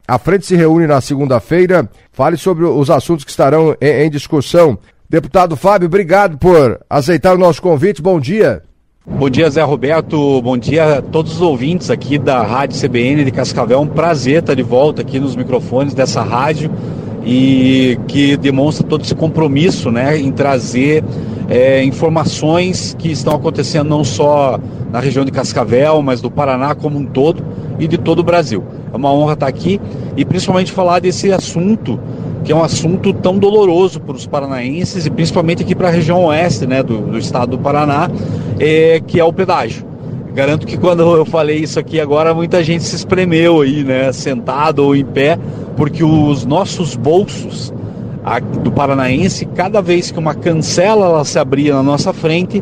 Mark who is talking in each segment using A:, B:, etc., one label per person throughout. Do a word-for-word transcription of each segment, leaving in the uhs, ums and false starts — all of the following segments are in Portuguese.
A: A frente se reúne na segunda-feira. Fale sobre os assuntos que estarão em, em discussão. Deputado Fábio, obrigado por aceitar o nosso convite. Bom dia.
B: Bom dia, Zé Roberto. Bom dia a todos os ouvintes aqui da Rádio C B N de Cascavel. É um prazer estar de volta aqui nos microfones dessa rádio e que demonstra todo esse compromisso, né, em trazer é, informações que estão acontecendo não só na região de Cascavel, mas do Paraná como um todo e de todo o Brasil. É uma honra estar aqui e principalmente falar desse assunto, que é um assunto tão doloroso para os paranaenses e principalmente aqui para a região oeste, né, do, do estado do Paraná, é, que é o pedágio. Garanto que quando eu falei isso aqui agora, muita gente se espremeu aí, né, sentado ou em pé, porque os nossos bolsos a, do paranaense, cada vez que uma cancela ela se abria na nossa frente,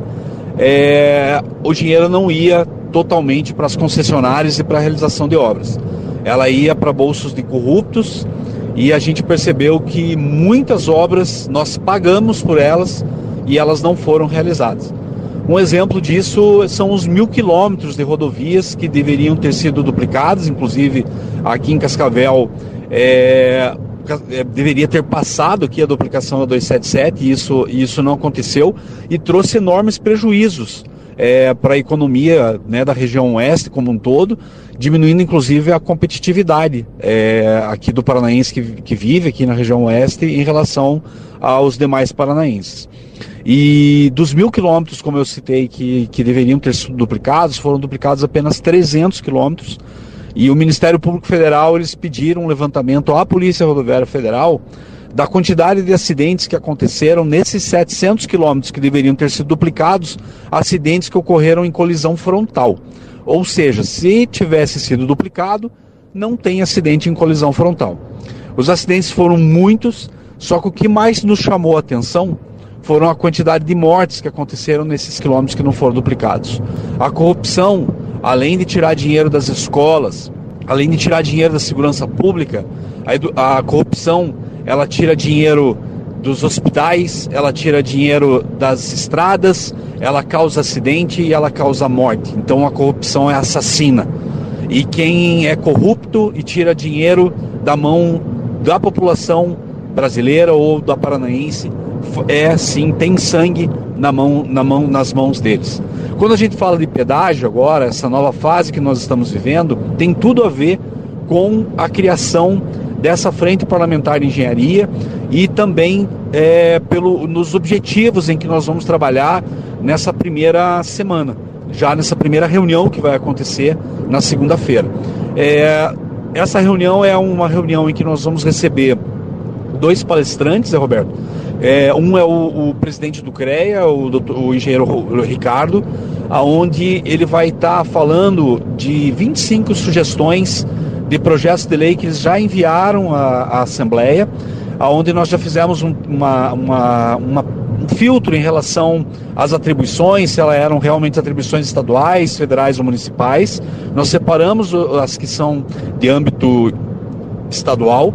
B: é, o dinheiro não ia totalmente para as concessionárias e para a realização de obras. Ela ia para bolsos de corruptos e a gente percebeu que muitas obras nós pagamos por elas e elas não foram realizadas. Um exemplo disso são os mil quilômetros de rodovias que deveriam ter sido duplicados, inclusive aqui em Cascavel é, deveria ter passado aqui a duplicação da duzentos e setenta e sete, e isso, isso não aconteceu e trouxe enormes prejuízos é, para a economia, né, da região oeste como um todo, diminuindo inclusive a competitividade é, aqui do paranaense que, que vive aqui na região oeste em relação aos demais paranaenses. E dos mil quilômetros, como eu citei, que, que deveriam ter sido duplicados, foram duplicados apenas trezentos quilômetros. E o Ministério Público Federal, eles pediram um levantamento à Polícia Rodoviária Federal da quantidade de acidentes que aconteceram nesses setecentos quilômetros que deveriam ter sido duplicados, acidentes que ocorreram em colisão frontal. Ou seja, se tivesse sido duplicado, não tem acidente em colisão frontal. Os acidentes foram muitos, só que o que mais nos chamou a atenção foram a quantidade de mortes que aconteceram nesses quilômetros que não foram duplicados. A corrupção, além de tirar dinheiro das escolas, além de tirar dinheiro da segurança pública, a, a corrupção, ela tira dinheiro dos hospitais, ela tira dinheiro das estradas, ela causa acidente e ela causa morte. Então a corrupção é assassina. E quem é corrupto e tira dinheiro da mão da população brasileira ou da paranaense, é sim, tem sangue na mão, na mão, nas mãos deles. Quando a gente fala de pedágio agora, essa nova fase que nós estamos vivendo, tem tudo a ver com a criação dessa frente parlamentar de engenharia e também é, pelo, nos objetivos em que nós vamos trabalhar nessa primeira semana, já nessa primeira reunião que vai acontecer na segunda-feira. É, essa reunião é uma reunião em que nós vamos receber dois palestrantes, né, Roberto? É, um é o, o presidente do CREA, o, doutor, o engenheiro Ricardo, aonde ele vai estar tá falando de vinte e cinco sugestões de projetos de lei que eles já enviaram à, à Assembleia, aonde nós já fizemos um, uma, uma, uma, um filtro em relação às atribuições, se elas eram realmente atribuições estaduais, federais ou municipais. Nós separamos as que são de âmbito estadual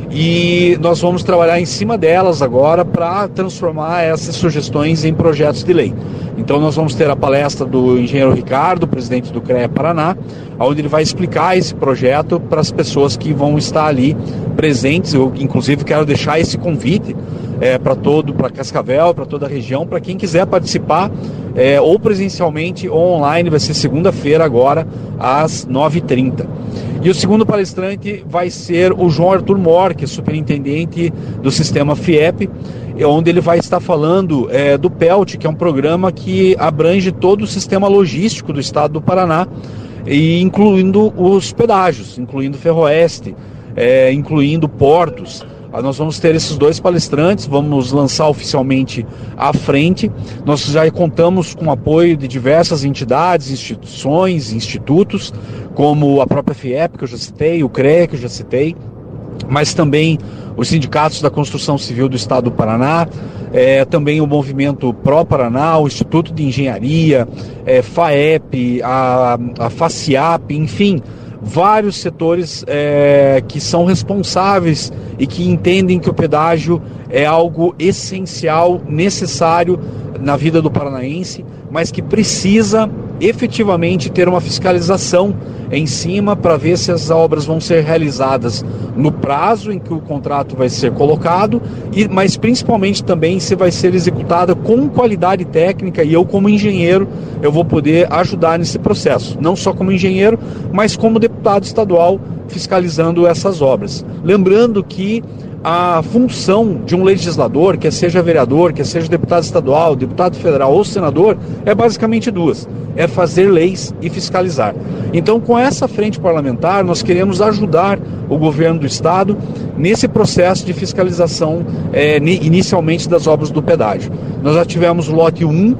B: e nós vamos trabalhar em cima delas agora para transformar essas sugestões em projetos de lei. Então nós vamos ter a palestra do engenheiro Ricardo, presidente do CREA Paraná, onde ele vai explicar esse projeto para as pessoas que vão estar ali presentes. Eu inclusive quero deixar esse convite é, para todo, para Cascavel, para toda a região, para quem quiser participar é, ou presencialmente ou online. Vai ser segunda-feira agora às nove e trinta. E o segundo palestrante vai ser o João Arthur Mor, que é superintendente do sistema FIEP, onde ele vai estar falando é, do PELT, que é um programa que abrange todo o sistema logístico do estado do Paraná, e incluindo os pedágios, incluindo Ferroeste, é, incluindo portos. Nós vamos ter esses dois palestrantes, vamos lançar oficialmente à frente. Nós já contamos com o apoio de diversas entidades, instituições, institutos, como a própria FIEP, que eu já citei, o CREA, que eu já citei, mas também os sindicatos da construção civil do estado do Paraná, é, também o movimento Pró-Paraná, o Instituto de Engenharia, é, FAEP, a, a FACIAP, enfim, vários setores é, que são responsáveis e que entendem que o pedágio é algo essencial, necessário na vida do paranaense, mas que precisa efetivamente ter uma fiscalização em cima para ver se as obras vão ser realizadas no prazo em que o contrato vai ser colocado, e, mas principalmente também se vai ser executada com qualidade técnica, e eu como engenheiro eu vou poder ajudar nesse processo, não só como engenheiro, mas como deputado estadual fiscalizando essas obras. Lembrando que a função de um legislador, quer seja vereador, quer seja deputado estadual, deputado federal ou senador, é basicamente duas: é fazer leis e fiscalizar. Então, com essa frente parlamentar, nós queremos ajudar o governo do estado nesse processo de fiscalização, é, inicialmente das obras do pedágio. Nós já tivemos o lote um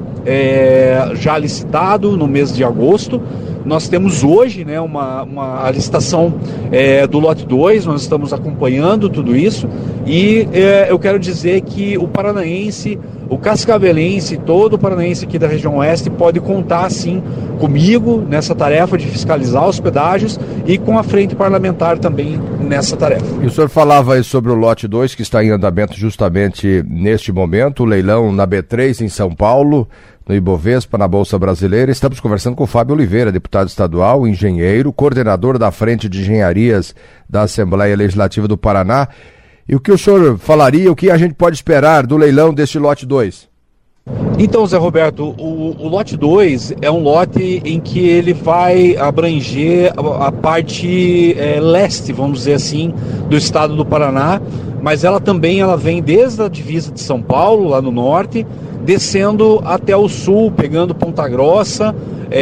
B: é, já licitado no mês de agosto. Nós temos hoje, né, uma, uma a licitação é, do lote dois, nós estamos acompanhando tudo isso, e é, eu quero dizer que o paranaense, o cascavelense, todo o paranaense aqui da região oeste pode contar sim comigo nessa tarefa de fiscalizar os pedágios e com a frente parlamentar também nessa tarefa.
A: E o senhor falava aí sobre o lote dois, que está em andamento justamente neste momento, o leilão na B três em São Paulo, no Ibovespa, na Bolsa Brasileira. Estamos conversando com o Fábio Oliveira, deputado estadual, engenheiro, coordenador da Frente de Engenharias da Assembleia Legislativa do Paraná. E o que o senhor falaria, o que a gente pode esperar do leilão deste lote dois?
B: Então, Zé Roberto, o, o lote dois é um lote em que ele vai abranger a, a parte é, leste, vamos dizer assim, do estado do Paraná, mas ela também ela vem desde a divisa de São Paulo, lá no norte, descendo até o sul, pegando Ponta Grossa,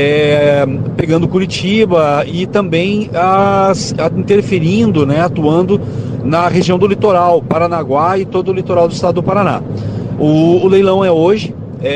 B: é, pegando Curitiba e também as, interferindo, né, atuando na região do litoral, Paranaguá e todo o litoral do estado do Paraná. O, o leilão é hoje,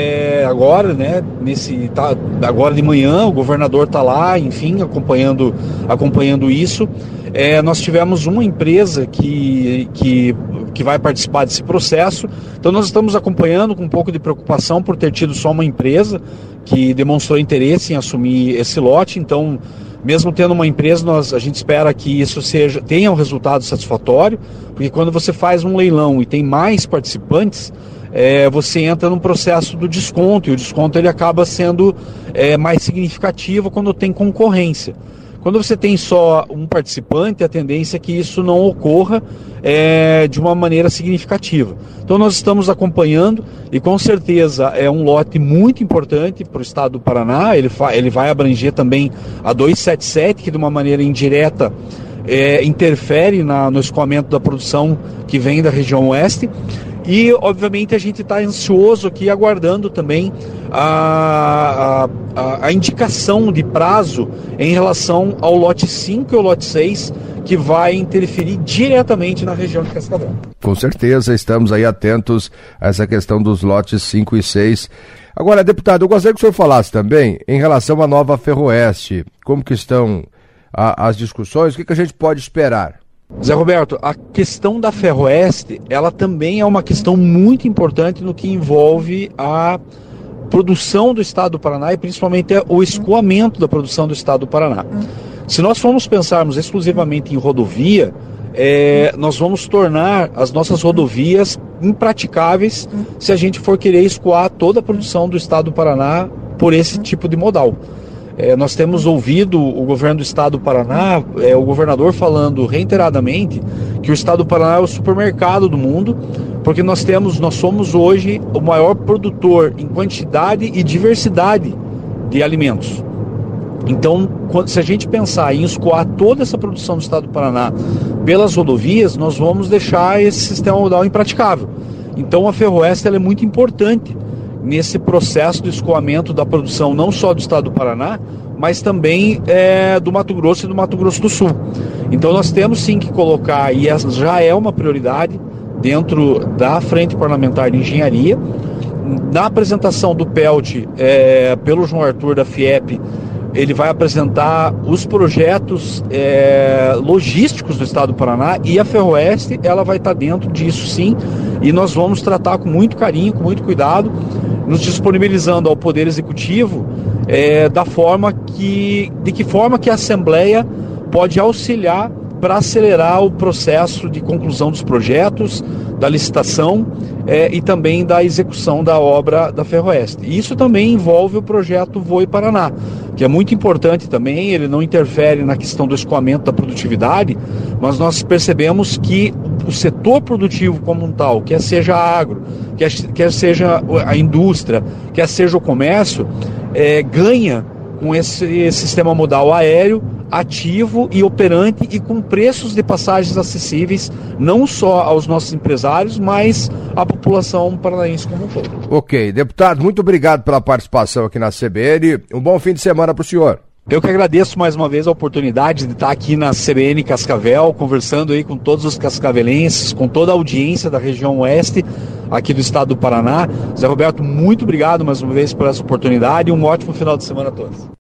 B: é agora, né, nesse, tá, agora de manhã, o governador está lá, enfim, acompanhando, acompanhando isso. É, nós tivemos uma empresa que, que, que vai participar desse processo, então nós estamos acompanhando com um pouco de preocupação por ter tido só uma empresa que demonstrou interesse em assumir esse lote. Então, mesmo tendo uma empresa, nós, a gente espera que isso seja, tenha um resultado satisfatório, porque quando você faz um leilão e tem mais participantes, É, você entra num processo do desconto, e o desconto ele acaba sendo é, mais significativo quando tem concorrência. Quando você tem só um participante, a tendência é que isso não ocorra é, de uma maneira significativa. Então nós estamos acompanhando, e com certeza é um lote muito importante para o estado do Paraná. Ele, ele vai abranger também a duzentos e setenta e sete, que de uma maneira indireta é, interfere na, no escoamento da produção que vem da região oeste. E, obviamente, a gente está ansioso aqui, aguardando também a, a, a indicação de prazo em relação ao lote cinco e ao lote seis, que vai interferir diretamente na região de Cascavel.
A: Com certeza, estamos aí atentos a essa questão dos lotes cinco e seis. Agora, deputado, eu gostaria que o senhor falasse também em relação à nova Ferroeste. Como que estão a, as discussões? O que, que a gente pode esperar?
B: Zé Roberto, a questão da Ferroeste, ela também é uma questão muito importante no que envolve a produção do estado do Paraná e principalmente o escoamento da produção do estado do Paraná. Se nós formos pensarmos exclusivamente em rodovia, é, nós vamos tornar as nossas rodovias impraticáveis se a gente for querer escoar toda a produção do estado do Paraná por esse tipo de modal. É, nós temos ouvido o governo do estado do Paraná, é, o governador falando reiteradamente que o estado do Paraná é o supermercado do mundo, porque nós temos, nós somos hoje o maior produtor em quantidade e diversidade de alimentos. Então, quando, se a gente pensar em escoar toda essa produção do estado do Paraná pelas rodovias, nós vamos deixar esse sistema modal impraticável. Então, a Ferroeste ela é muito importante nesse processo de escoamento da produção, não só do estado do Paraná, mas também é, do Mato Grosso e do Mato Grosso do Sul. Então nós temos sim que colocar, e essa já é uma prioridade dentro da Frente Parlamentar de Engenharia. Na apresentação do P E L T é, pelo João Arthur da FIEP, ele vai apresentar os projetos é, logísticos do estado do Paraná, e a Ferroeste ela vai estar dentro disso sim, e nós vamos tratar com muito carinho, com muito cuidado, nos disponibilizando ao Poder Executivo é, da forma que, de que forma que a Assembleia pode auxiliar para acelerar o processo de conclusão dos projetos, da licitação é, e também da execução da obra da Ferroeste. Isso também envolve o projeto Voe Paraná, que é muito importante também. Ele não interfere na questão do escoamento da produtividade, mas nós percebemos que o setor produtivo como um tal, quer seja a agro, quer, quer seja a indústria, quer seja o comércio, é, ganha com esse, esse sistema modal aéreo ativo e operante e com preços de passagens acessíveis, não só aos nossos empresários, mas à população paranaense como um todo.
A: Ok, deputado, muito obrigado pela participação aqui na C B N. Um bom fim de semana para o senhor.
B: Eu que agradeço mais uma vez a oportunidade de estar aqui na C B N Cascavel, conversando aí com todos os cascavelenses, com toda a audiência da região oeste aqui do estado do Paraná. Zé Roberto, muito obrigado mais uma vez por essa oportunidade e um ótimo final de semana a todos.